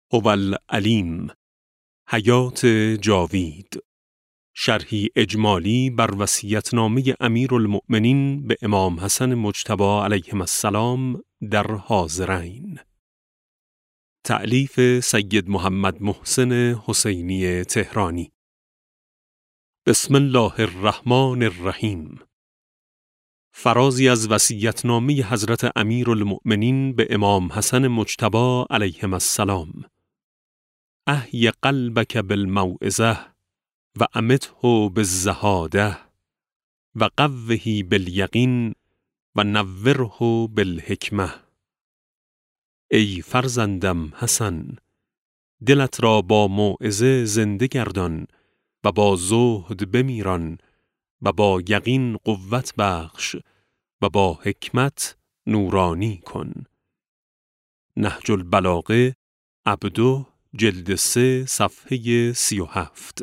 هو العلیم، حیات جاوید، شرحی اجمالی بر وصیت‌نامه امیرالمؤمنین به امام حسن مجتبی علیه السلام در حاضرین. تألیف سید محمد محسن حسینی تهرانی. بسم الله الرحمن الرحیم. فرازی از وصیت‌نامه حضرت امیرالمؤمنین به امام حسن مجتبی علیه السلام. احی قلبک بالموعظة و امته بالزهاده و قوه بالیقین و نوره بالحکمه. ای فرزندم حسن، دلت را با موعظه زنده گردان و با زهد بمیران و با یقین قوت بخش و با حکمت نورانی کن. نهج البلاغه عبده جلد 3 صفحه 37.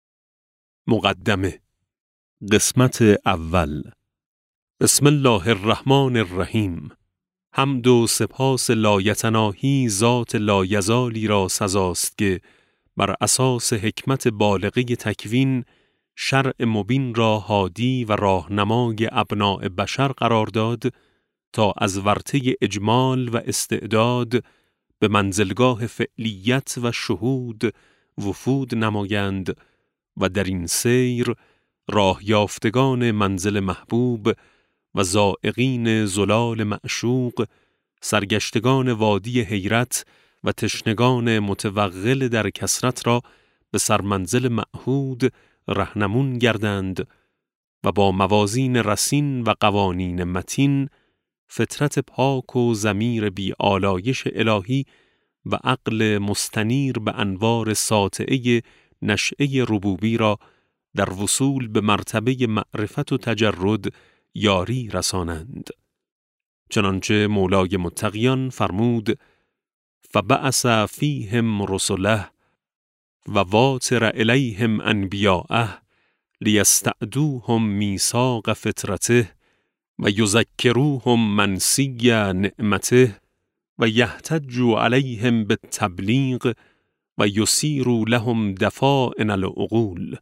مقدمه. قسمت اول. بسم الله الرحمن الرحیم. حمد و سپاس لایتناهی ذات لایزالی را سزاست که بر اساس حکمت بالغه تکوین شرع مبین را هادی و راهنمای ابناء بشر قرار داد تا از ورطه اجمال و استعداد به منزلگاه فعلیت و شهود وفود نمایند و در این سیر راه یافتگان منزل محبوب و زائقین زلال معشوق، سرگشتگان وادی حیرت و تشنگان متوغل در کثرت را به سرمنزل معهود رهنمون گردند و با موازین رسین و قوانین متین فطرت پاک و ضمیر بی آلایش الهی و عقل مستنیر به انوار ساطعه نشأه ربوبی را در وصول به مرتبه معرفت و تجرد یاری رسانند. چنانچه مولای متقیان فرمود: فبعث فیهم رسله و واتر الیهم انبیاءه لیستعدوهم میثاق فطرته و یذکروهم منسی نعمته و یحتجوا علیهم بالتبلیغ و یصیروا لهم دفائن العقول.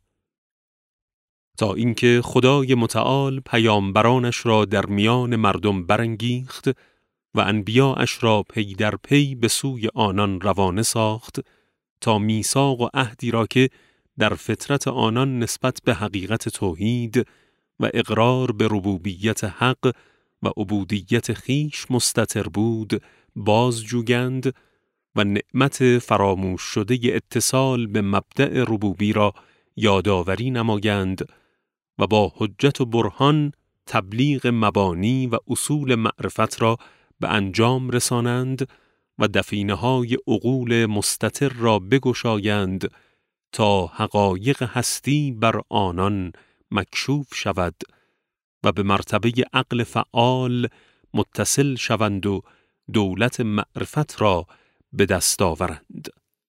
تا اینکه خدای متعال پیامبرانش را در میان مردم برانگیخت و انبیاءش را پی در پی به سوی آنان روانه ساخت تا میثاق و عهدی را که در فطرت آنان نسبت به حقیقت توحید و اقرار به ربوبیت حق و عبودیت خیش مستتر بود بازجویند و نعمت فراموش شده اتصال به مبدأ ربوبی را یادآوری نمایند و با حجت و برهان تبلیغ مبانی و اصول معرفت را به انجام رسانند و دفینه‌های عقول مستتر را بگشایند تا حقایق هستی بر آنان مکشوف شود و به مرتبه عقل فعال متصل شوند و دولت معرفت را به دست آورند.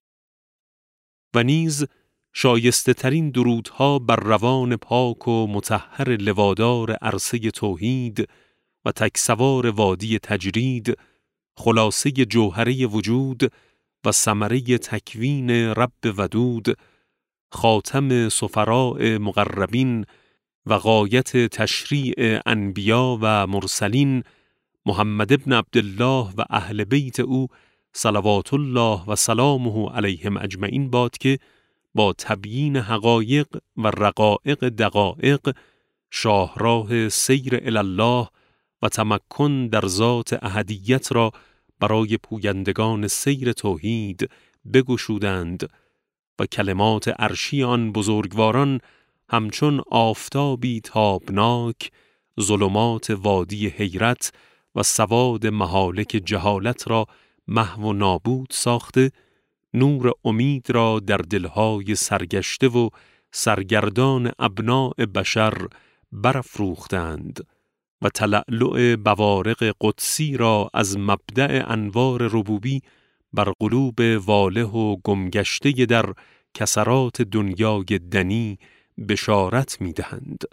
و نیز شایسته ترین درودها بر روان پاک و مطهر لوادار عرصه توحید و تکسوار وادی تجرید، خلاصه جوهره وجود و ثمره تکوین رب ودود، خاتم سفراء مقربین و غایت تشریع انبیا و مرسلین، محمد ابن عبدالله و اهل بیت او صلوات الله و سلامه علیهم اجمعین باد که با تبیین حقایق و رقائق دقائق شاهراه سیر الی الله و تمکن در ذات احدیت را برای پویندگان سیر توحید بگشودند و کلمات عرشی آن بزرگواران همچون آفتابی تابناک ظلمات وادی حیرت و سواد مهالک جهالت را محو و نابود ساخته، نور امید را در دلهای سرگشته و سرگردان ابناء بشر برافروختند و تلألؤ بوارق قدسی را از مبدأ انوار ربوبی بر قلوب واله و گمگشته در کسرات دنیای دنی بشارت می‌دهند.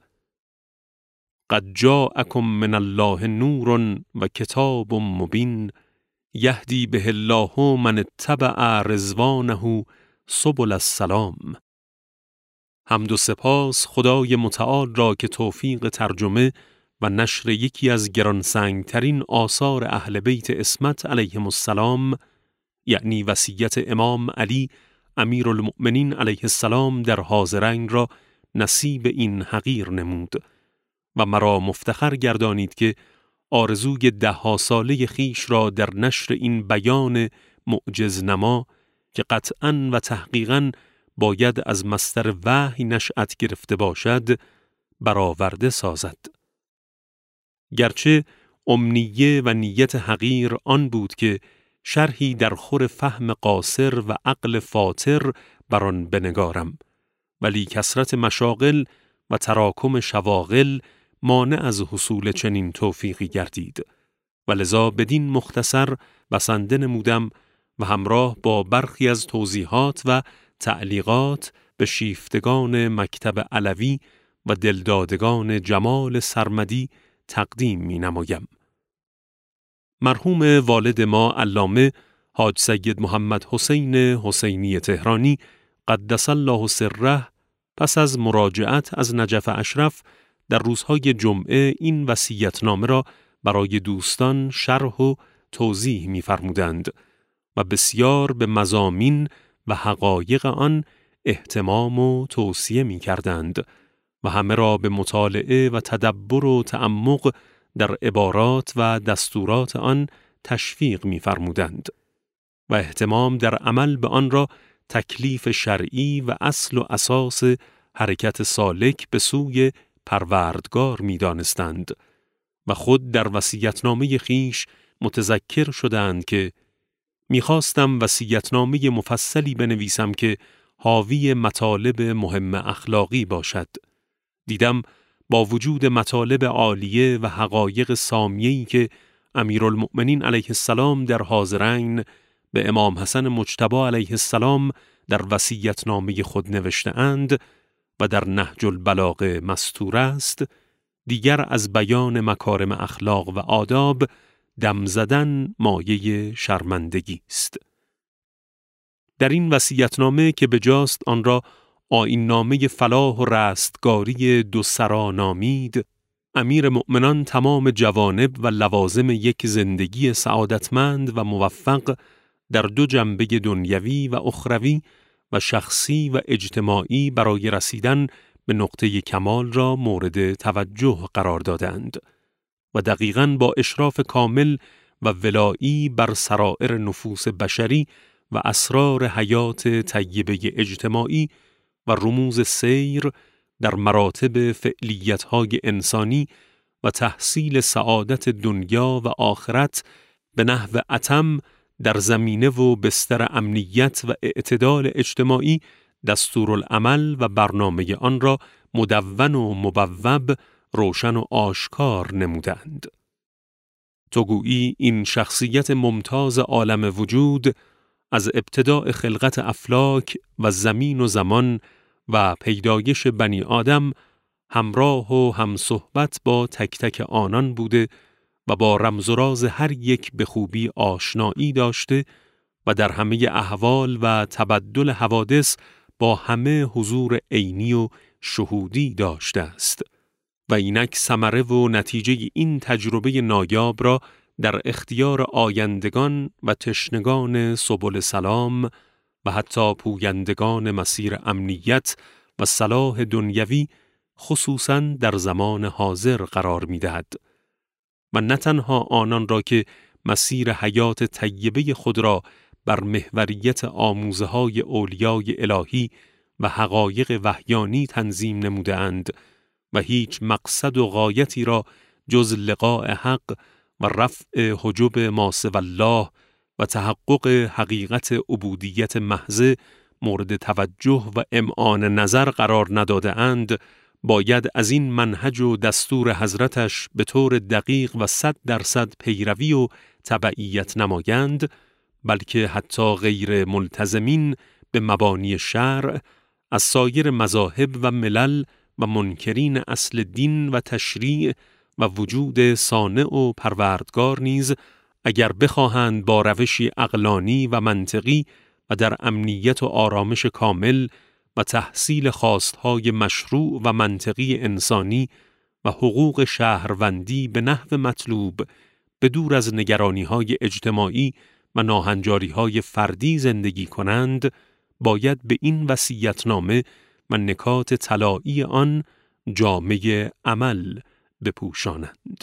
قد جاءکم من الله نور و کتاب مبین یهدی به الله من اتبع رضوانه سبل السلام. حمد و سپاس خدای متعال را که توفیق ترجمه و نشر یکی از گرانسنگترین آثار اهل بیت عصمت علیهم السلام، یعنی وصیت امام علی امیرالمؤمنین علیه السلام در حاضرین را نصیب این حقیر نمود و مرا مفتخر گردانید که آرزوی 10 ساله خیش را در نشر این بیان معجزنما که قطعاً و تحقیقاً باید از مصدر وحی نشأت گرفته باشد برآورده سازد. گرچه امنیه و نیت حقیر آن بود که شرحی در خور فهم قاصر و عقل فاطر بر آن بنگارم، ولی کثرت مشاغل و تراکم شواغل مانع از حصول چنین توفیقی گردید و لذا بدین مختصر بسنده نمودم و همراه با برخی از توضیحات و تعلیقات به شیفتگان مکتب علوی و دلدادگان جمال سرمدی تقدیم می نمایم. مرحوم والد ما علامه حاج سید محمد حسین حسینی تهرانی قدس الله سره پس از مراجعت از نجف اشرف در روزهای جمعه این وصیت‌نامه را برای دوستان شرح و توضیح می‌فرمودند و بسیار به مضامین و حقایق آن اهتمام و توصیه می‌کردند و همه را به مطالعه و تدبر و تعمق در عبارات و دستورات آن تشویق می‌فرمودند و اهتمام در عمل به آن را تکلیف شرعی و اصل و اساس حرکت سالک به سوی پروردگار می‌دانستند و خود در وصیت‌نامه خیش متذکر شدند که می‌خواستم وصیت‌نامه مفصلی بنویسم که حاوی مطالب مهم اخلاقی باشد. دیدم با وجود مطالب عالیه و حقایق سامیه‌ای که امیرالمؤمنین علیه السلام در حاضرین به امام حسن مجتبی علیه السلام در وصیت‌نامه خود نوشته‌اند و در نهج البلاغه مستور است، دیگر از بیان مکارم اخلاق و آداب دم زدن مایه شرمندگی است. در این وصیت‌نامه که بجاست آن را آیین‌نامه فلاح و رستگاری 2 سرا نامید، امیر مؤمنان تمام جوانب و لوازم یک زندگی سعادتمند و موفق در 2 جنبه دنیوی و اخروی و شخصی و اجتماعی برای رسیدن به نقطه کمال را مورد توجه قرار دادند و دقیقاً با اشراف کامل و ولایی بر سرائر نفوس بشری و اسرار حیات طیبه اجتماعی و رموز سیر در مراتب فعلیت‌های انسانی و تحصیل سعادت دنیا و آخرت به نحو اتم در زمینه و بستر امنیت و اعتدال اجتماعی دستورالعمل و برنامه آن را مدون و مبوب روشن و آشکار نمودند. تو گویی این شخصیت ممتاز عالم وجود از ابتداء خلقت افلاک و زمین و زمان و پیدایش بنی آدم همراه و همصحبت با تک تک آنان بوده و با رمز و راز هر یک به خوبی آشنایی داشته و در همه احوال و تبدل حوادث با همه حضور عینی و شهودی داشته است و اینک ثمره و نتیجه این تجربه نایاب را در اختیار آیندگان و تشنگان سبل سلام و حتی پویندگان مسیر امنیت و صلاح دنیوی خصوصاً در زمان حاضر قرار می‌دهد و نه تنها آنان را که مسیر حیات طیبه خود را بر محوریت آموزه‌های اولیای الهی و حقایق وحیانی تنظیم نموده‌اند و هیچ مقصد و غایتی را جز لقاء حق و رفع حجب ما سوی الله و تحقق حقیقت عبودیت محض مورد توجه و امعان نظر قرار نداده‌اند، باید از این منهج و دستور حضرتش به طور دقیق و 100% پیروی و تبعیت نمایند، بلکه حتی غیر ملتزمین به مبانی شرع از سایر مذاهب و ملل و منکرین اصل دین و تشریع و وجود صانع و پروردگار نیز اگر بخواهند با روشی عقلانی و منطقی و در امنیت و آرامش کامل و تحصیل خواستهای مشروع و منطقی انسانی و حقوق شهروندی به نحو مطلوب، به دور از نگرانی‌های اجتماعی و ناهنجاری‌های فردی زندگی کنند، باید به این وصیت‌نامه و نکات طلایی آن جامه عمل بپوشانند.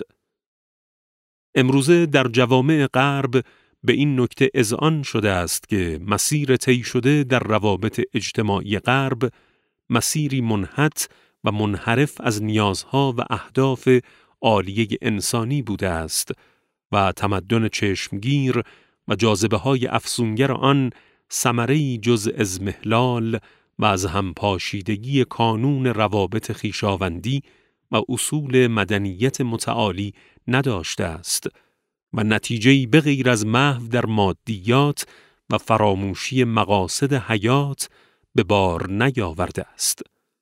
امروزه در جوامع غرب به این نکته اذعان شده است که مسیر طی شده در روابط اجتماعی غرب مسیری منحط و منحرف از نیازها و اهداف عالیه انسانی بوده است و تمدن چشمگیر و جاذبه‌های افسونگر آن ثمره‌ای جز اضمحلال و از همپاشیدگی کانون روابط خویشاوندی و اصول مدنیت متعالی نداشته است و نتیجه‌ای بغیر از محو در مادیات و فراموشی مقاصد حیات به بار نیاورده است.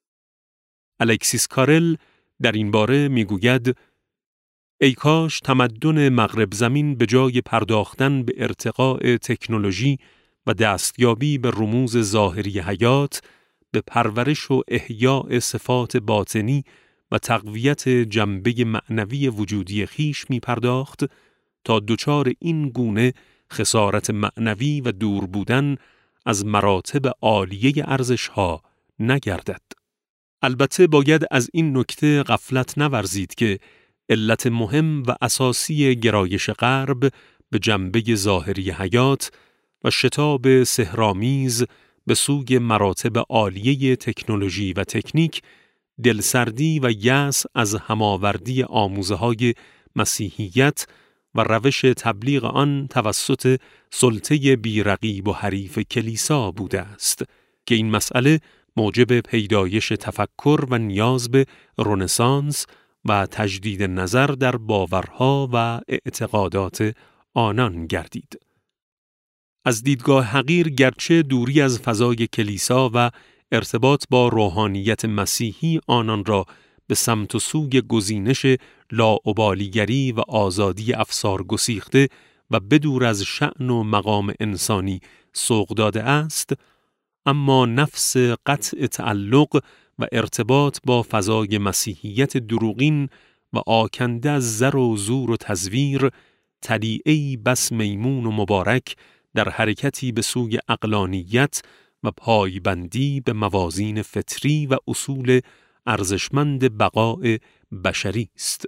الکسیس کارل در این باره میگوید: ای کاش تمدن مغرب زمین به جای پرداختن به ارتقاء تکنولوژی و دستیابی به رموز ظاهری حیات، به پرورش و احیاء صفات باطنی و تقویت جنبه معنوی وجودی خیش می پرداخت تا دچار این گونه خسارت معنوی و دور بودن از مراتب عالیه ارزش‌ها نگردد. البته باید از این نکته غفلت نورزید که علت مهم و اساسی گرایش غرب به جنبه ظاهری حیات و شتاب سحرآمیز به سوی مراتب عالیه تکنولوژی و تکنیک، دلسردی و یأس از هماوردی آموزه‌های مسیحیت و روش تبلیغ آن توسط سلطه بیرقیب و حریف کلیسا بوده است که این مسئله موجب پیدایش تفکر و نیاز به رنسانس و تجدید نظر در باورها و اعتقادات آنان گردید. از دیدگاه حقیر گرچه دوری از فضای کلیسا و ارتباط با روحانیت مسیحی آنان را به سمت و سوی گزینش لاابالیگری و آزادی افسار گسیخته و بدور از شأن و مقام انسانی سوق داده است، اما نفس قطع تعلق و ارتباط با فضای مسیحیت دروغین و آکنده از زر و زور و تزویر، طلیعه‌ای بس میمون و مبارک در حرکتی به سوی عقلانیت و پایبندی به موازین فطری و اصول ارزشمند بقاء بشری است.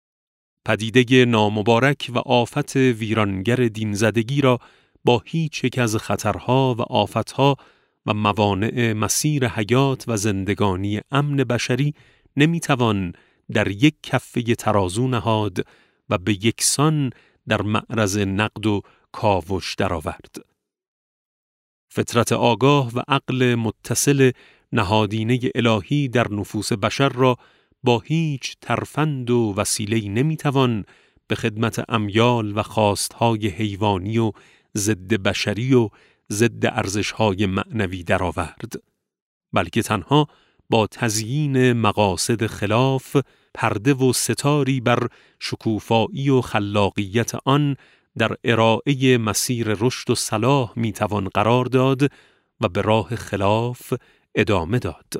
پدیده نامبارک و آفت ویرانگر دینزدگی را با هیچ یک از خطرها و آفتها و موانع مسیر حیات و زندگانی امن بشری نمیتوان در یک کفه ترازو نهاد و به یکسان در معرض نقد و کاوش درآورد. فطرت آگاه و عقل متصل نهادینه الهی در نفوس بشر را با هیچ ترفند و وسیله‌ای نمیتوان به خدمت امیال و خواستهای حیوانی و ضد بشری و ضد ارزش‌های معنوی درآورد، بلکه تنها با تزیین مقاصد خلاف پرده و ستاری بر شکوفایی و خلاقیت آن در ارائه مسیر رشد و صلاح میتوان قرار داد و به راه خلاف ادامه داد.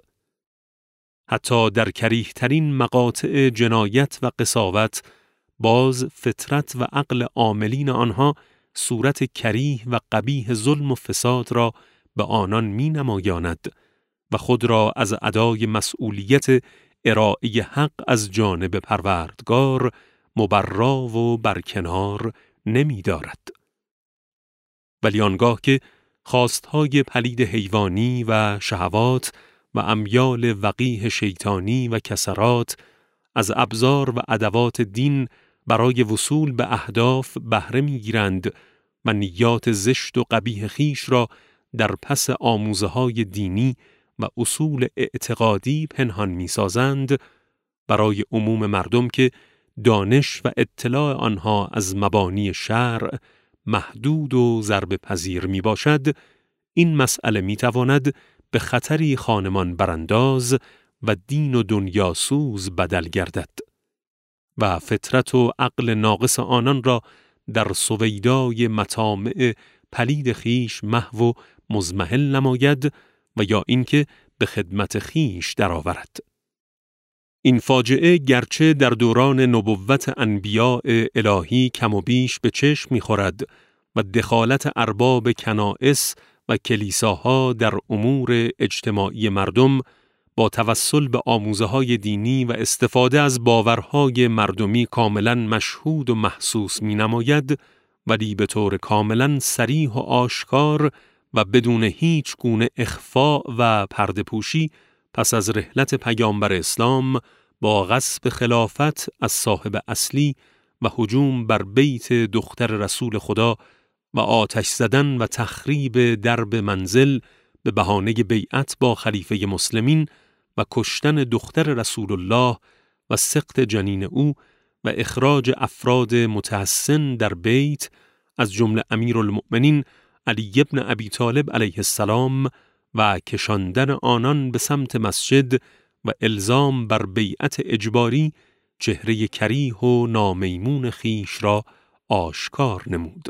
حتی در کریه‌ترین مقاطع جنایت و قساوت، باز فطرت و عقل عاملین آنها صورت کریه و قبیح ظلم و فساد را به آنان می نمایاند و خود را از ادای مسئولیت ارائه حق از جانب پروردگار مبرا و برکنار نمی دارد. ولی آنگاه که خواستهای پلید حیوانی و شهوات و امیال وقیح شیطانی و کسرات از ابزار و ادوات دین برای وصول به اهداف بهره می‌گیرند و نیات زشت و قبیح خیش را در پس آموزه‌های دینی و اصول اعتقادی پنهان می‌سازند، برای عموم مردم که دانش و اطلاع آنها از مبانی شرع محدود و ضرب پذیر میباشد، این مسئله میتواند به خطری خانمان برانداز و دین و دنیاسوز بدل گردد و فطرت و عقل ناقص آنان را در سویدای مطامع پلید خیش محو و مضمحل نماید و یا اینکه به خدمت خیش درآورد. این فاجعه گرچه در دوران نبوت انبیاء الهی کم و بیش به چشم می‌خورد و دخالت ارباب کنائس و کلیساها در امور اجتماعی مردم با توسل به آموزه‌های دینی و استفاده از باورهای مردمی کاملاً مشهود و محسوس می‌نماید، ولی به طور کاملاً صریح و آشکار و بدون هیچ گونه اخفاء و پرده‌پوشی پس از رحلت پیامبر اسلام با غصب خلافت از صاحب اصلی و هجوم بر بیت دختر رسول خدا و آتش زدن و تخریب درب منزل به بهانه بیعت با خلیفه مسلمین و کشتن دختر رسول الله و سقط جنین او و اخراج افراد متحسن در بیت از جمله امیرالمؤمنین علی ابن ابی طالب علیه السلام و کشاندن آنان به سمت مسجد و الزام بر بیعت اجباری چهره کریه و نامیمون خیش را آشکار نمود.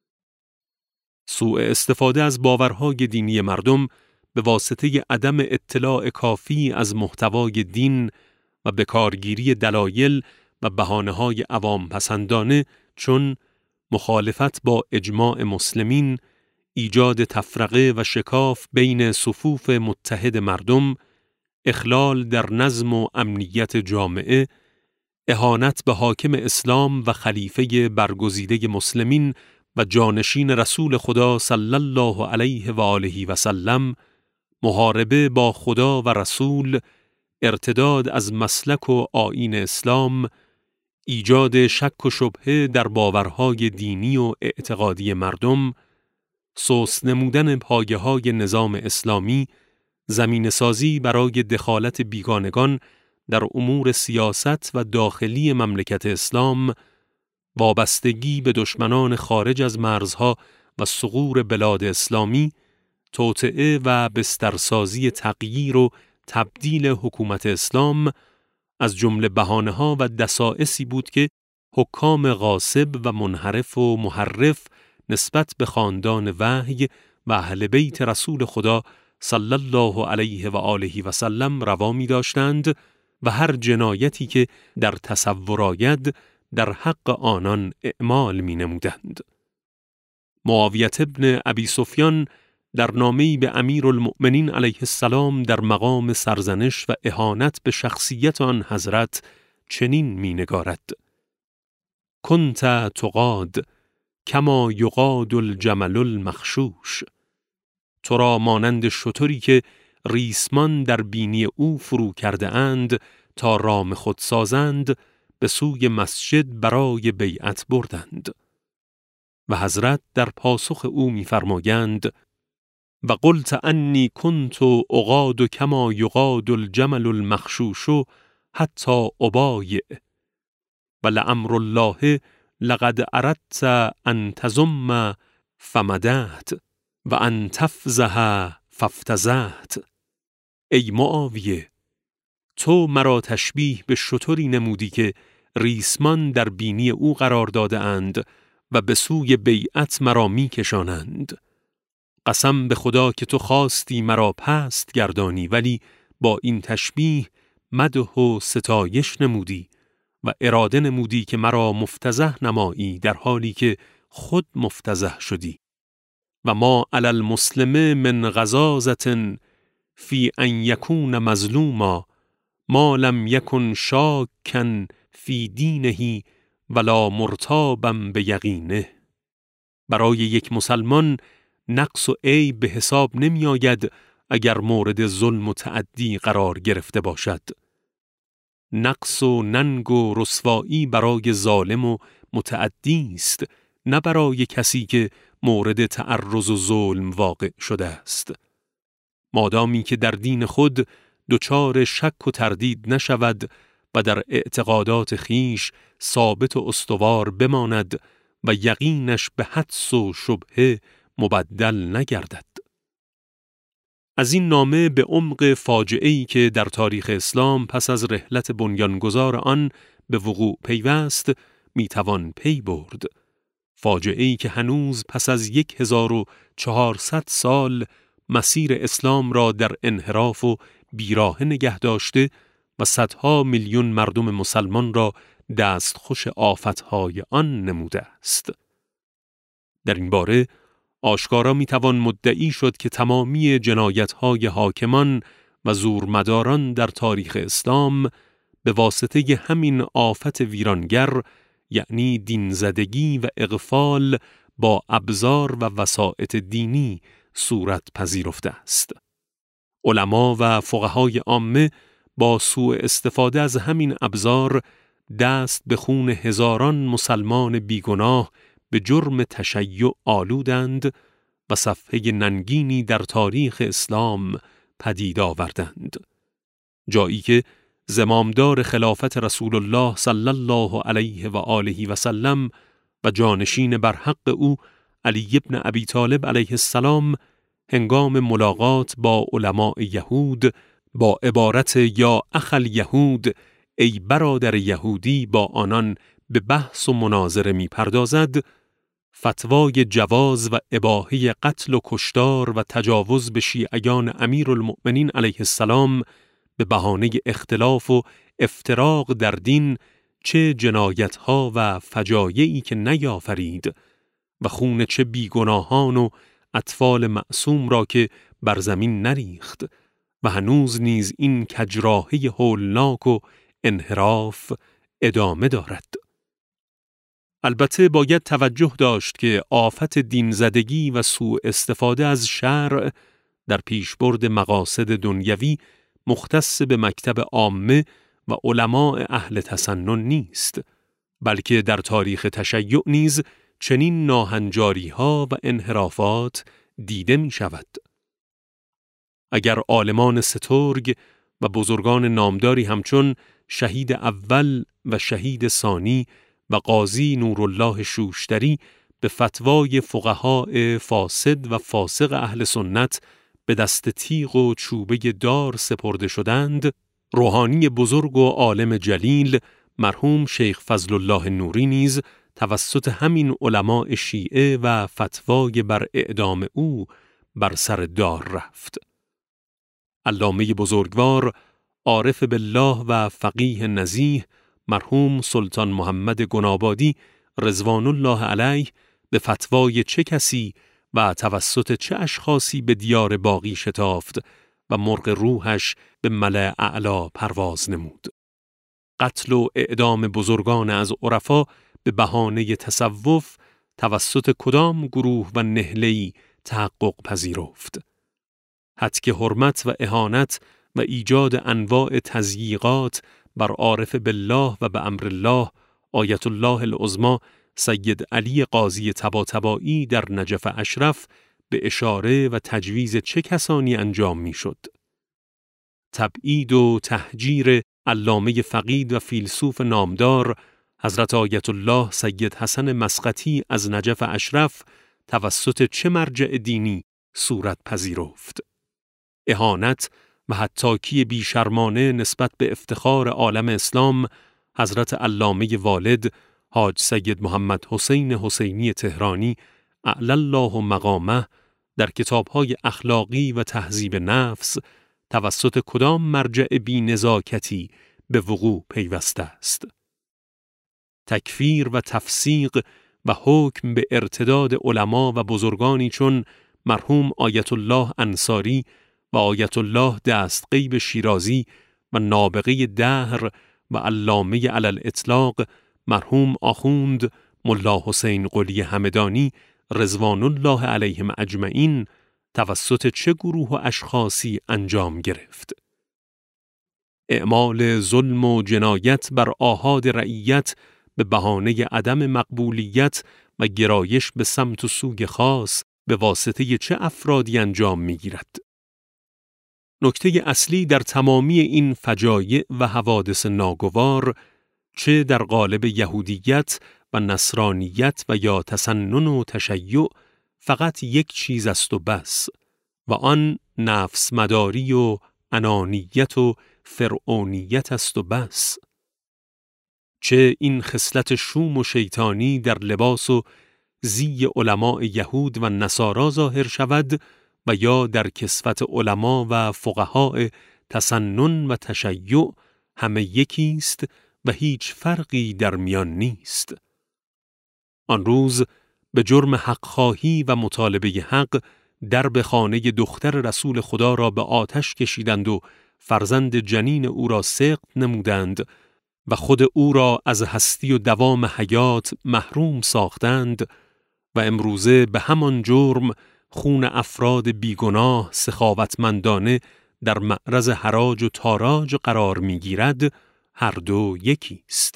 سوء استفاده از باورهای دینی مردم به واسطه عدم اطلاع کافی از محتوای دین و به کارگیری دلایل و بهانه‌های عوام پسندانه چون مخالفت با اجماع مسلمین، ایجاد تفرقه و شکاف بین صفوف متحد مردم، اخلال در نظم و امنیت جامعه، اهانت به حاکم اسلام و خلیفه برگزیده مسلمین و جانشین رسول خدا صلی الله علیه و آله و سلم، محاربه با خدا و رسول، ارتداد از مسلک و آیین اسلام، ایجاد شک و شبهه در باورهای دینی و اعتقادی مردم، سوس نمودن پایه‌های نظام اسلامی، زمینه سازی برای دخالت بیگانگان در امور سیاست و داخلی مملکت اسلام، وابستگی به دشمنان خارج از مرزها و ثغور بلاد اسلامی، توطئه و بسترسازی تغییر و تبدیل حکومت اسلام از جمله بهانه‌ها و دسائسی بود که حکام غاصب و منحرف و محرف نسبت به خاندان وحی و اهل بیت رسول خدا صلی الله علیه و آله و سلم روا می داشتند و هر جنایتی که در تصور آید در حق آنان اعمال می نمودند. معاویه ابن ابی سفیان در نامه‌ای به امیرالمؤمنین علیه السلام در مقام سرزنش و اهانت به شخصیت آن حضرت چنین می نگارد: کنت تقاد کما یقاد الجمل المخشوش. تو را مانند شتری که ریسمان در بینی او فرو کرده اند تا رام خود سازند به سوی مسجد برای بیعت بردند. و حضرت در پاسخ او می‌فرمایند: و قلت انی کنت اقاد کما یقاد الجمل المخشوش حتی ابایع و لامر الله لقد اردت ان تزم فمدحت و ان تفضح فافتضحت. ای معاویه، تو مرا تشبیه به شتری نمودی که ریسمان در بینی او قرار داده اند و به سوی بیعت مرا می کشانند. قسم به خدا که تو خواستی مرا پست گردانی، ولی با این تشبیه مدح و ستایش نمودی و اراده نمودی که مرا مفتضح نمایی در حالی که خود مفتضح شدی. و ما علی المسلم من غضاضة فی ان یکون مظلوما ما لم یکن شاکا فی دینه ولا مرتابا به یقینه. برای یک مسلمان نقص و عیب به حساب نمی آید اگر مورد ظلم و تعدی قرار گرفته باشد. نقص و ننگ و رسوایی برای ظالم و متعدی است، نه برای کسی که مورد تعرض و ظلم واقع شده است. مادامی که در دین خود دچار شک و تردید نشود و در اعتقادات خیش ثابت و استوار بماند و یقینش به حدس و شبهه مبدل نگردد. از این نامه به عمق فاجعه‌ای که در تاریخ اسلام پس از رحلت بنیانگذار آن به وقوع پیوست میتوان پی برد فاجعه‌ای که هنوز پس از 1400 سال مسیر اسلام را در انحراف و بیراهه نگه داشته و صدها میلیون مردم مسلمان را دستخوش آفتهای آن نموده است. در این باره آشکارا میتوان مدعی شد که تمامی جنایت‌های حاکمان و زورمداران در تاریخ اسلام به واسطه همین آفت ویرانگر، یعنی دینزدگی و اغفال با ابزار و وسائط دینی صورت پذیرفته است. علما و فقهای عامه با سوء استفاده از همین ابزار دست به خون هزاران مسلمان بیگناه به جرم تشیع آلودند و صفحه ننگینی در تاریخ اسلام پدید آوردند. جایی که زمامدار خلافت رسول الله صلی الله علیه و آله و سلم و جانشین بر حق او علی بن ابی طالب علیه السلام هنگام ملاقات با علماء یهود با عبارت یا اخل یهود، ای برادر یهودی، با آنان به بحث و مناظره می پردازد، فتوای جواز و اباحه قتل و کشتار و تجاوز به شیعیان امیرالمؤمنین علیه السلام به بهانه اختلاف و افتراق در دین چه جنایت‌ها و فجایعی که نیافرید و خون چه بیگناهان و اطفال معصوم را که بر زمین نریخت و هنوز نیز این کجراهی هولناک و انحراف ادامه دارد. البته باید توجه داشت که آفت دینزدگی و سوء استفاده از شرع در پیشبرد مقاصد دنیوی مختص به مکتب عامه و علماء اهل تسنن نیست، بلکه در تاریخ تشیع نیز چنین ناهنجاری‌ها و انحرافات دیده می شود. اگر عالمان سترگ و بزرگان نامداری همچون شهید اول و شهید ثانی و قاضی نورالله شوشتری به فتوای فقهای فاسد و فاسق اهل سنت به دست تیغ و چوبه دار سپرده شدند، روحانی بزرگ و عالم جلیل مرحوم شیخ فضل الله نوری نیز توسط همین علماء شیعه و فتوای بر اعدام او بر سر دار رفت. علامه بزرگوار، عارف بالله و فقیه نزیه مرحوم سلطان محمد گنابادی رضوان الله علیه به فتوای چه کسی و توسط چه اشخاصی به دیار باقی شتافت و مرغ روحش به ملأ اعلی پرواز نمود. قتل و اعدام بزرگان از عرفا به بهانه تصوف توسط کدام گروه و نهله‌ای تحقق پذیرفت؟ هتک حرمت و اهانت و ایجاد انواع تضییقات بر عارف بالله و به امر الله آیت الله العظمی سید علی قاضی طباطبایی در نجف اشرف به اشاره و تجویز چه کسانی انجام می شد؟ تبعید و تهجیر علامه فقید و فیلسوف نامدار حضرت آیت الله سید حسن مسقطی از نجف اشرف توسط چه مرجع دینی صورت پذیرفت؟ اهانت و حطاکی بیشرمانه نسبت به افتخار عالم اسلام حضرت علامه والد حاج سید محمد حسین حسینی تهرانی اعلی الله مقامه در کتاب‌های اخلاقی و تهذیب نفس توسط کدام مرجع بی‌نزاکتی به وقوع پیوسته است؟ تکفیر و تفسیق و حکم به ارتداد علما و بزرگانی چون مرحوم آیت الله انصاری و آیت الله دستغیب شیرازی و نابغه دهر و علامه علی الاطلاق مرحوم آخوند ملا حسین قلی همدانی رضوان الله علیهم اجمعین توسط چه گروه و اشخاصی انجام گرفت؟ اعمال ظلم و جنایت بر آحاد رعیت به بهانه عدم مقبولیت و گرایش به سمت و سوی خاص به واسطه چه افرادی انجام می‌گیرد؟ نکته اصلی در تمامی این فجایع و حوادث ناگوار چه در قالب یهودیت و نصرانیت و یا تسنن و تشیع فقط یک چیز است و بس، و آن نفس مداری و انانیت و فرعونیت است و بس. چه این خصلت شوم و شیطانی در لباس و زی علماء یهود و نصارا ظاهر شود و یا در کسوت علما و فقهای تسنن و تشیع، همه یکیست و هیچ فرقی در میان نیست. آن روز به جرم حق خواهی و مطالبه حق درب خانه دختر رسول خدا را به آتش کشیدند و فرزند جنین او را سقط نمودند و خود او را از هستی و دوام حیات محروم ساختند و امروزه به همان جرم خون افراد بیگناه سخاوتمندانه در معرض حراج و تاراج قرار می‌گیرد، هر دو یکیست.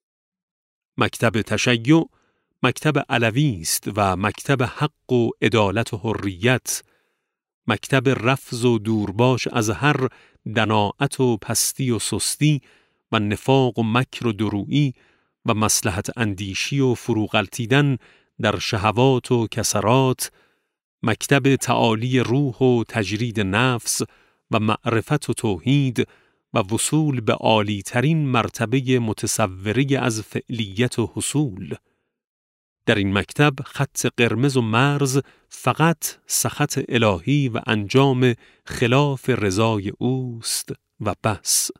مکتب تشیع مکتب علوی است و مکتب حق و عدالت و حریت، مکتب رفض و دورباش از هر دناعت و پستی و سستی و نفاق و مکر و درویی و مصلحت اندیشی و فروغلطیدن در شهوات و کسرات، مکتب تعالی روح و تجرید نفس و معرفت و توحید و وصول به عالی ترین مرتبه متصوری از فعلیت و حصول. در این مکتب خط قرمز و مرز فقط سخط الهی و انجام خلاف رضای اوست و بس.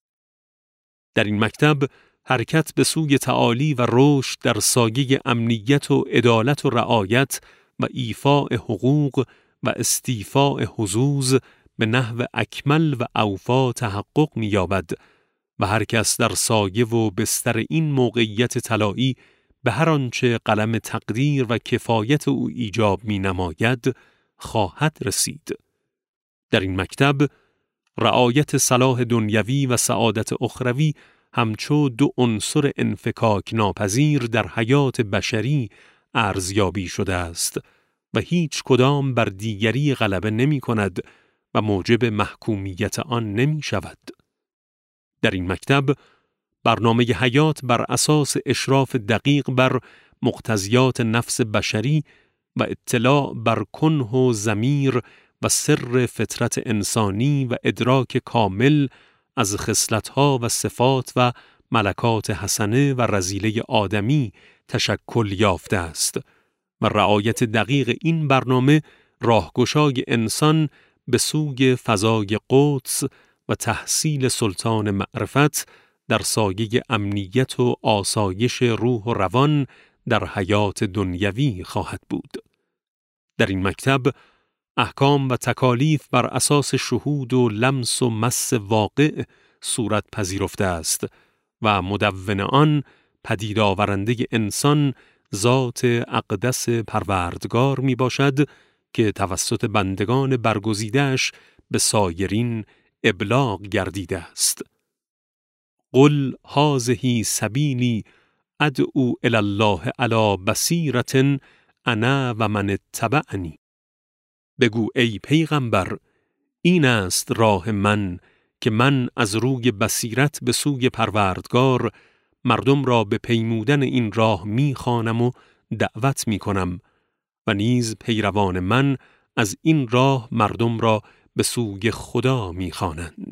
در این مکتب حرکت به سوی تعالی و رشد در سایه امنیت و عدالت و رعایت و ایفاء حقوق و استیفاء حظوظ به نحو اکمل و اوفا تحقق می‌یابد و هر کس در سایه و بستر این موقعیت طلایی به هر آنچه قلم تقدیر و کفایت او ایجاب می‌نماید خواهد رسید. در این مکتب رعایت صلاح دنیوی و سعادت اخروی همچو دو عنصر انفکاک ناپذیر در حیات بشری ارزیابی شده است و هیچ کدام بر دیگری غلبه نمی کند و موجب محکومیت آن نمی شود. در این مکتب برنامه حیات بر اساس اشراف دقیق بر مقتضیات نفس بشری و اطلاع بر کنه و ضمیر و سر فطرت انسانی و ادراک کامل از خصلت‌ها و صفات و ملکات حسنه و رذیله آدمی تشکل یافته است و رعایت دقیق این برنامه راهگشای انسان به سوی فضای قدس و تحصیل سلطان معرفت در سایه امنیت و آسایش روح و روان در حیات دنیوی خواهد بود. در این مکتب احکام و تکالیف بر اساس شهود و لمس و مس واقع صورت پذیرفته است و مدون آن پدید آورنده انسان ذات اقدس پروردگار می باشد که توسط بندگان برگزیده‌اش به سایرین ابلاغ گردیده است. قل هذه سبیلی ادعو الی الله علی بصیرة انا و من اتبعنی. بگو ای پیغمبر، این است راه من که من از روی بصیرت به سوی پروردگار مردم را به پیمودن این راه می‌خوانم و دعوت می‌کنم و نیز پیروان من از این راه مردم را به سوی خدا می‌خوانند.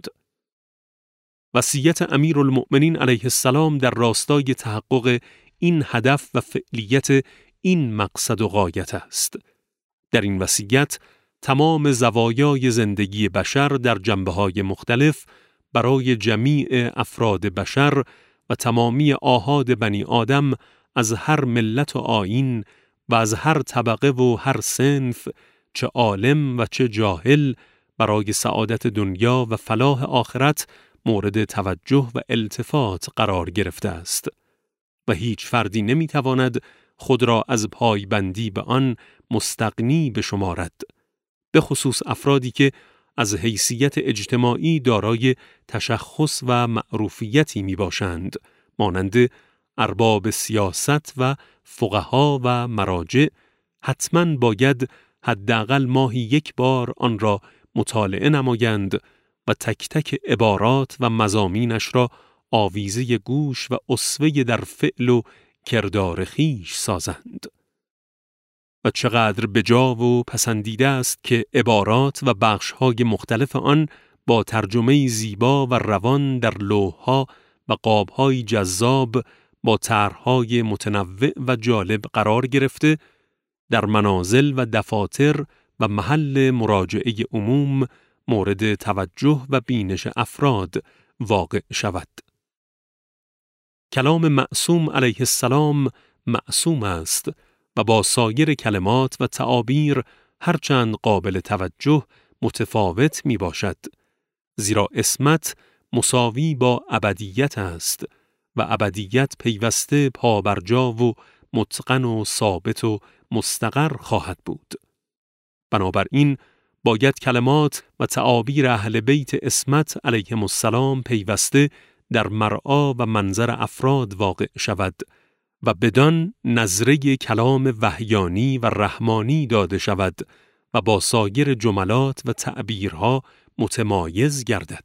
وصیت امیرالمؤمنین علیه السلام در راستای تحقق این هدف و فعلیت این مقصد و غایت است. در این وصیت تمام زوایای زندگی بشر در جنبه‌های مختلف برای جمیع افراد بشر و تمامی آحاد بنی آدم از هر ملت و آیین و از هر طبقه و هر صنف، چه عالم و چه جاهل، برای سعادت دنیا و فلاح آخرت مورد توجه و التفات قرار گرفته است و هیچ فردی نمیتواند خود را از پایبندی به آن مستغنی بشمارد، به خصوص افرادی که از حیثیت اجتماعی دارای تشخص و معروفیتی می باشند، مانند ارباب سیاست و فقها و مراجع. حتماً باید حداقل ماهی یک بار آن را مطالعه نمایند و تک تک عبارات و مضامینش را آویزه گوش و اسوه در فعل و کردار خویش سازند. و چقدر بجا و پسندیده است که عبارات و بخش‌های مختلف آن با ترجمه زیبا و روان در لوح‌ها و قاب‌های جذاب با طرح‌های متنوع و جالب قرار گرفته در منازل و دفاتر و محل مراجعه عموم مورد توجه و بینش افراد واقع شود. کلام معصوم علیه السلام معصوم است و با سایر کلمات و تعابیر هرچند قابل توجه متفاوت می باشد، زیرا عصمت مساوی با ابدیت است و ابدیت پیوسته پابرجا و متقن و ثابت و مستقر خواهد بود. بنابراین باید کلمات و تعابیر اهل بیت عصمت علیهم السلام پیوسته در مرعا و منظر افراد واقع شود و بدان نظره کلام وحیانی و رحمانی داده شود و با سایر جملات و تعبیرها متمایز گردد.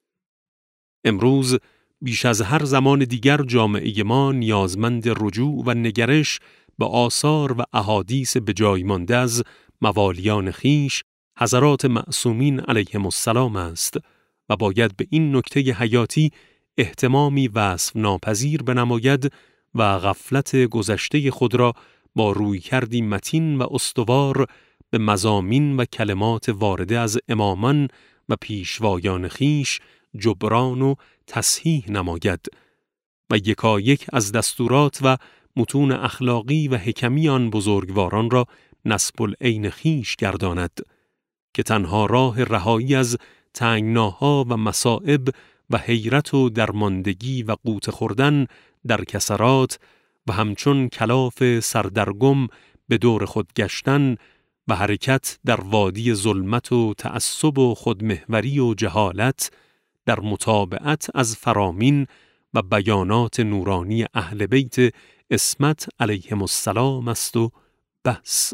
امروز بیش از هر زمان دیگر جامعه ما نیازمند رجوع و نگرش به آثار و احادیث به جای مانده از موالیان خویش حضرات معصومین علیهم السلام است و باید به این نکته حیاتی اهتمامی وصف ناپذیر بنماید و غفلت گذشته خود را با رویکردی متین و استوار به مضامین و کلمات وارده از امامان و پیشوایان خویش جبران و تصحیح نماید و یکایک از دستورات و متون اخلاقی و حکمی آن بزرگواران را نصب العین خویش گرداند که تنها راه رهایی از تنگناها و مصائب و حیرت و درماندگی و قوت خوردن در کسرات و همچون کلاف سردرگم به دور خود گشتن و حرکت در وادی ظلمت و تعصب و خودمحوری و جهالت در متابعت از فرامین و بیانات نورانی اهل بیت عصمت علیهم السلام است و بس.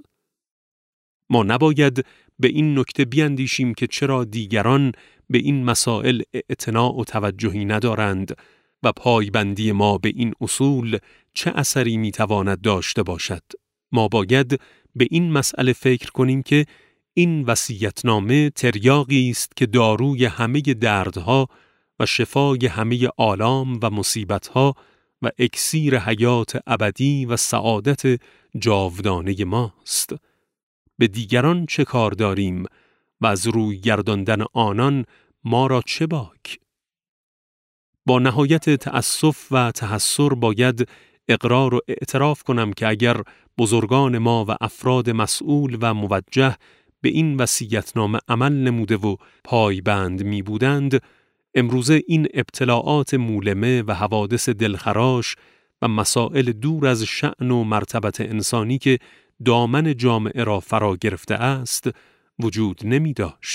ما نباید به این نکته بیندیشیم که چرا دیگران به این مسائل اعتنا و توجهی ندارند و پایبندی ما به این اصول چه اثری میتواند داشته باشد. ما باید به این مسئله فکر کنیم که این وصیتنامه تریاقی است که داروی همه دردها و شفای همه آلام و مصیبتها و اکسیر حیات ابدی و سعادت جاودانه ماست. به دیگران چه کار داریم و از روی گرداندن آنان ما را چه باک؟ با نهایت تأسف و تحسر باید اقرار و اعتراف کنم که اگر بزرگان ما و افراد مسئول و موجه به این وصیتنامه عمل نموده و پایبند می بودند، امروزه این ابتلاعات مولمه و حوادث دلخراش و مسائل دور از شأن و مرتبت انسانی که دامن جامعه را فرا گرفته است وجود نمی داشت.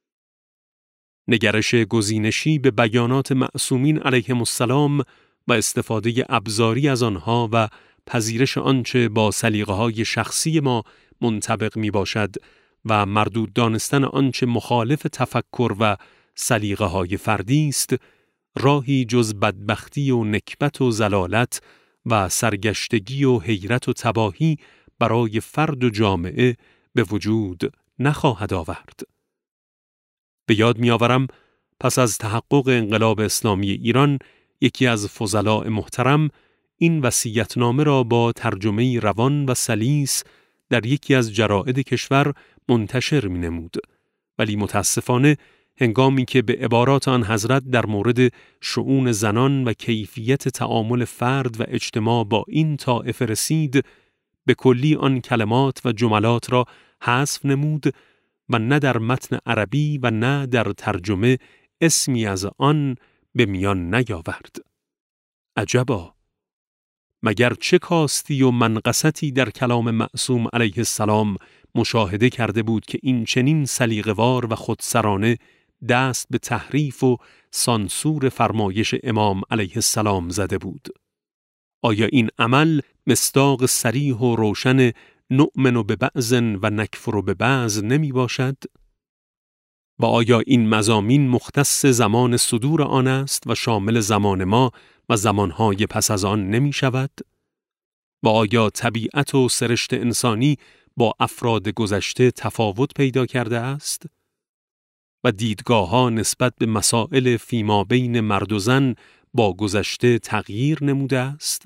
نگرش گزینشی به بیانات معصومین علیهم السلام و استفاده ابزاری از آنها و پذیرش آنچه با سلیقه‌های شخصی ما منطبق می باشد و مردود دانستن آنچه مخالف تفکر و سلیقه‌های فردی است، راهی جز بدبختی و نکبت و زلالت و سرگشتگی و حیرت و تباهی برای فرد و جامعه به وجود نخواهد آورد. به یاد می‌آورم پس از تحقق انقلاب اسلامی ایران یکی از فضلاء محترم این وصیتنامه را با ترجمه روان و سلیس در یکی از جراید کشور منتشر می‌نمود، ولی متاسفانه هنگامی که به عبارات آن حضرت در مورد شؤون زنان و کیفیت تعامل فرد و اجتماع با این طائفه رسید، به کلی آن کلمات و جملات را حذف نمود و نه در متن عربی و نه در ترجمه اسمی از آن به میان نیاورد. عجبا! مگر چه کاستی و منقصتی در کلام معصوم علیه السلام مشاهده کرده بود که این چنین سلیقه‌وار و خودسرانه دست به تحریف و سانسور فرمایش امام علیه السلام زده بود؟ آیا این عمل مصداق صریح و روشن نؤمن ببعض و نکفر ببعض نمی باشد؟ و آیا این مضامین مختص زمان صدور آن است و شامل زمان ما و زمانهای پس از آن نمی شود؟ و آیا طبیعت و سرشت انسانی با افراد گذشته تفاوت پیدا کرده است؟ و دیدگاه‌ها نسبت به مسائل فیما بین مرد و زن با گذشته تغییر نموده است؟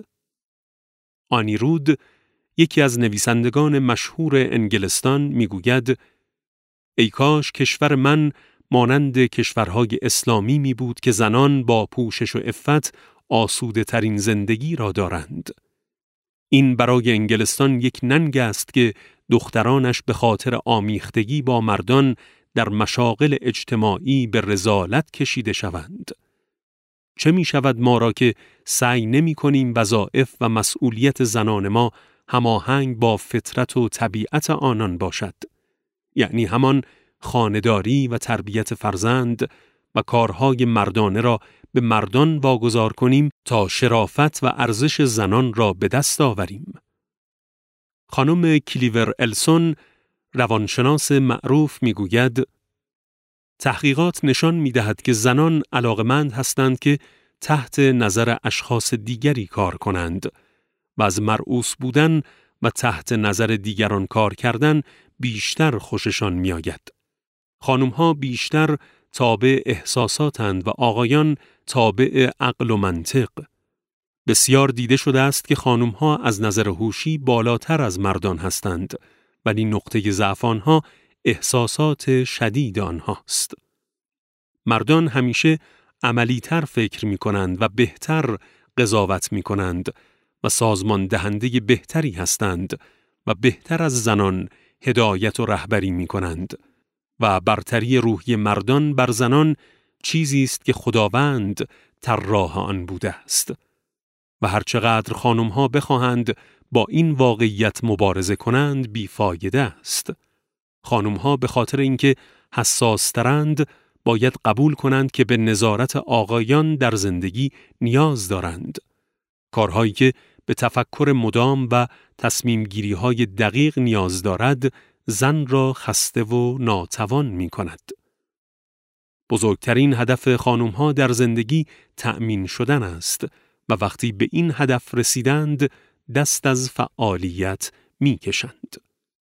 آنی رود، یکی از نویسندگان مشهور انگلستان، میگوید ای کاش کشور من مانند کشورهای اسلامی می بود که زنان با پوشش و عفت آسوده ترین زندگی را دارند. این برای انگلستان یک ننگ است که دخترانش به خاطر آمیختگی با مردان در مشاغل اجتماعی به رذالت کشیده شوند. چه می شود ما را که سعی نمی کنیم وظایف و مسئولیت زنان ما هماهنگ با فطرت و طبیعت آنان باشد؟ یعنی همان خانه‌داری و تربیت فرزند و کارهای مردانه را به مردان واگذار کنیم تا شرافت و ارزش زنان را به دست آوریم. خانم کلیور السون، روانشناس معروف، میگوید تحقیقات نشان می‌دهد که زنان علاقمند هستند که تحت نظر اشخاص دیگری کار کنند و از مرئوس بودن و تحت نظر دیگران کار کردن بیشتر خوششان می‌آید. خانم‌ها بیشتر تابع احساساتند و آقایان تابع عقل و منطق. بسیار دیده شده است که خانم‌ها از نظر هوشی بالاتر از مردان هستند، ولی نقطه ضعف آنها احساسات شدید آنهاست. مردان همیشه عملی‌تر فکر می‌کنند و بهتر قضاوت می‌کنند و سازمان دهنده بهتری هستند و بهتر از زنان هدایت و رهبری می‌کنند و برتری روحی مردان بر زنان چیزی است که خداوند طراح آن بوده است و هرچقدر خانم‌ها بخواهند با این واقعیت مبارزه کنند بیفایده است. خانم‌ها به خاطر اینکه حساس‌ترند باید قبول کنند که به نظارت آقایان در زندگی نیاز دارند. کارهایی که به تفکر مدام و تصمیم‌گیری‌های دقیق نیاز دارد، زن را خسته و ناتوان می‌کند. بزرگترین هدف خانم‌ها در زندگی تأمین شدن است و وقتی به این هدف رسیدند، دست از فعالیت می‌کشند.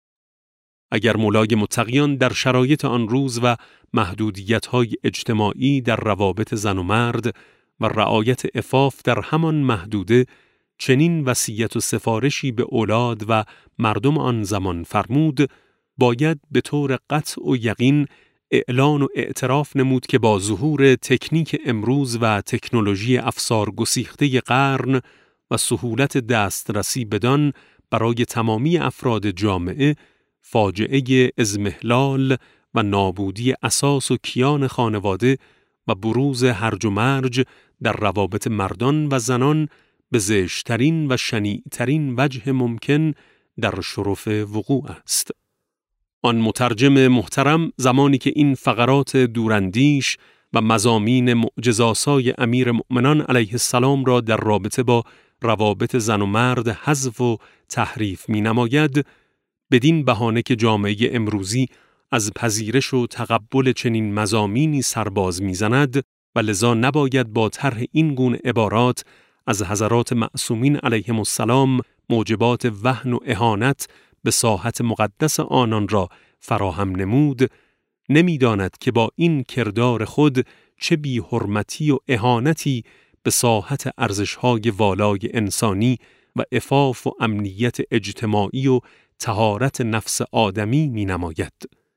اگر مولای متقیان در شرایط آن روز و محدودیت‌های اجتماعی در روابط زن و مرد و رعایت عفاف در همان محدوده چنین وصیت و سفارشی به اولاد و مردم آن زمان فرمود، باید به طور قطع و یقین اعلان و اعتراف نمود که با ظهور تکنیک امروز و تکنولوژی افسار گسیخته قرن و سهولت دسترسی بدان برای تمامی افراد جامعه، فاجعه اضمحلال و نابودی اساس و کیان خانواده و بروز هرج و مرج در روابط مردان و زنان به زشترین و شنیعترین وجه ممکن در شرف وقوع است. آن مترجم محترم زمانی که این فقرات دوراندیش و مضامین معجزآسای امیر مؤمنان علیه السلام را در رابطه با روابط زن و مرد حذف و تحریف می نماید، بدین بهانه که جامعه امروزی از پذیرش و تقبل چنین مضامینی سرباز می‌زند و لذا نباید با طرح این گونه عبارات از حضرات معصومین علیهم السلام موجبات وهن و اهانت به ساحت مقدس آنان را فراهم نمود، نمی‌داند که با این کردار خود چه بی حرمتی و اهانتی به ساحت ارزش‌های والای انسانی و عفاف و امنیت اجتماعی و طهارت نفس آدمی می‌نماید.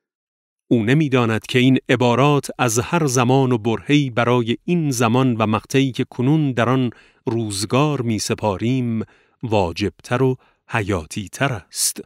او نمی‌داند که این عبارات از هر زمان و برهه‌ای برای این زمان و مقطعی که کنون در آن روزگار می‌سپاریم واجب‌تر و حیاتی‌تر است.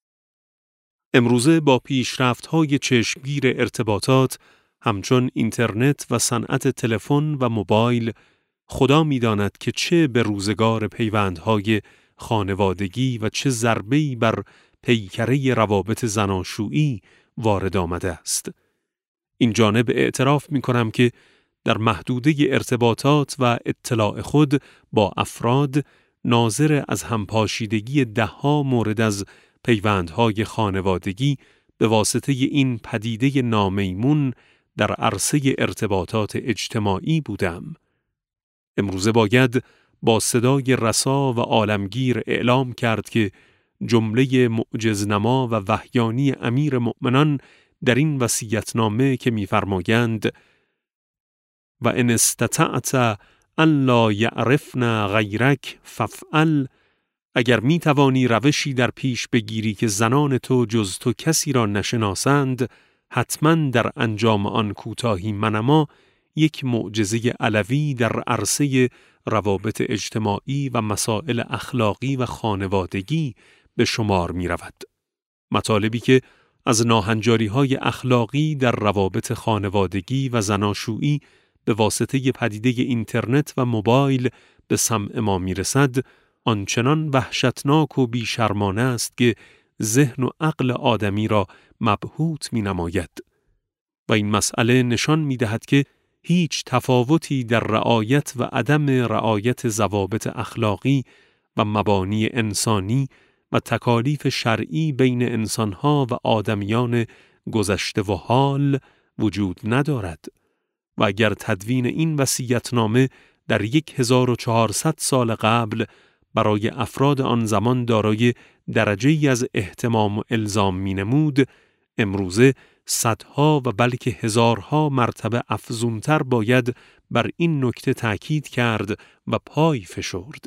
امروزه با پیشرفت‌های چشمگیر ارتباطات همچون اینترنت و صنعت تلفن و موبایل، خدا می‌داند که چه به روزگار پیوندهای خانوادگی و چه ضربه‌ای بر پیکره روابط زناشویی وارد آمده است. این جانب اعتراف می‌کنم که در محدوده ارتباطات و اطلاع خود با افراد ناظر از همپاشیدگی ده‌ها مورد از پیوندهای خانوادگی به واسطه این پدیده نامیمون در عرصه ارتباطات اجتماعی بودم. امروزه باید با صدای رسا و عالمگیر اعلام کرد که جمله معجزنما و وحیانی امیر مؤمنان در این وصیت‌نامه که می‌فرمایند و ان استطعت ان لا یعرفن غیرک فافعل، اگر می توانی روشی در پیش بگیری که زنان تو جز تو کسی را نشناسند، حتما در انجام آن کوتاهی منما یک معجزه علوی در عرصه روابط اجتماعی و مسائل اخلاقی و خانوادگی به شمار می رود. مطالبی که از ناهنجاری‌های اخلاقی در روابط خانوادگی و زناشویی به واسطه پدیده اینترنت و موبایل به سمع ما میرسد، آنچنان وحشتناک و بیشرمانه است که ذهن و عقل آدمی را مبهوت می نماید. و این مسئله نشان می دهد که هیچ تفاوتی در رعایت و عدم رعایت ضوابط اخلاقی و مبانی انسانی و تکالیف شرعی بین انسانها و آدمیان گذشته و حال وجود ندارد و اگر تدوین این وصیت‌نامه در 1400 سال قبل برای افراد آن زمان دارای درجه‌ای از اهتمام و الزام می‌نمود، امروزه صدها و بلکه هزارها مرتبه افزونتر باید بر این نکته تأکید کرد و پای فشرد.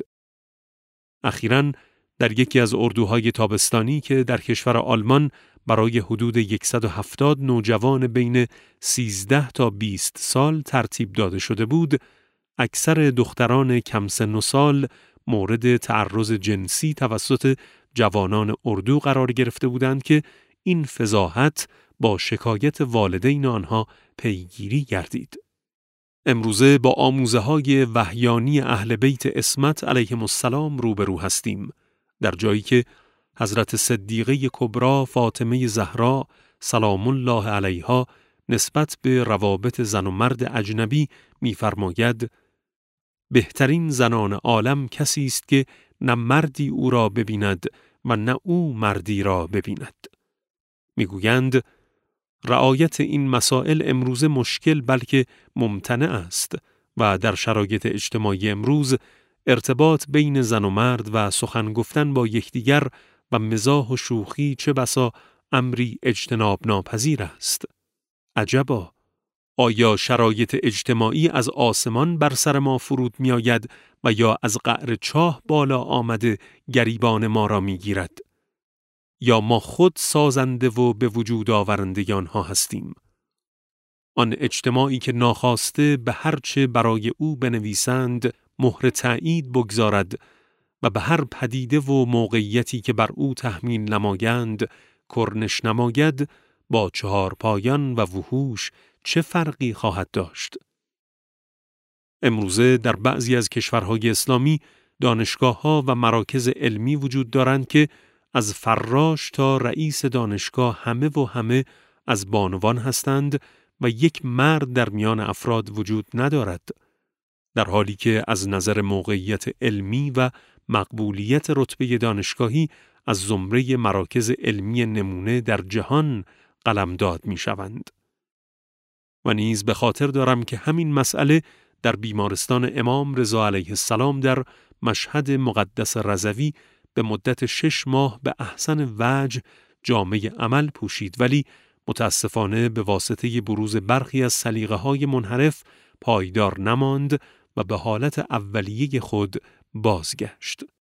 اخیراً در یکی از اردوهای تابستانی که در کشور آلمان برای حدود 170 نوجوان بین 13 تا 20 سال ترتیب داده شده بود، اکثر دختران کم سن و سال مورد تعرض جنسی توسط جوانان اردو قرار گرفته بودند که این فضاحت با شکایت والدین آنها پیگیری گردید. امروزه با آموزه‌های وحیانی اهل بیت عصمت علیهم السلام روبرو هستیم، در جایی که حضرت صدیقه کبری فاطمه زهرا سلام الله علیها نسبت به روابط زن و مرد اجنبی می‌فرماید: بهترین زنان عالم کسی است که نه مردی او را ببیند و نه او مردی را ببیند. میگویند رعایت این مسائل امروز مشکل بلکه ممتنع است و در شرایط اجتماعی امروز ارتباط بین زن و مرد و سخن گفتن با یکدیگر و مزاح و شوخی چه بسا امری اجتناب ناپذیر است. عجبا، آیا شرایط اجتماعی از آسمان بر سر ما فرود می آید و یا از قعر چاه بالا آمده گریبان ما را می گیرد؟ یا ما خود سازنده و به وجود آورنده آنها هستیم؟ آن اجتماعی که ناخواسته به هر چه برای او بنویسند مهر تأیید بگذارد و به هر پدیده و موقعیتی که بر او تحمیل نمایند کرنش نماید، با چهارپایان و وحوش چه فرقی خواهد داشت؟ امروزه در بعضی از کشورهای اسلامی دانشگاه‌ها و مراکز علمی وجود دارند که از فراش تا رئیس دانشگاه همه از بانوان هستند و یک مرد در میان افراد وجود ندارد، در حالی که از نظر موقعیت علمی و مقبولیت رتبه دانشگاهی از زمره مراکز علمی نمونه در جهان قلمداد می‌شوند. و نیز به خاطر دارم که همین مسئله در بیمارستان امام رضا علیه السلام در مشهد مقدس رضوی به مدت 6 ماه به احسن وجه جامه عمل پوشید، ولی متاسفانه به واسطه بروز برخی از سلیقه‌های منحرف پایدار نماند و به حالت اولیه خود بازگشت.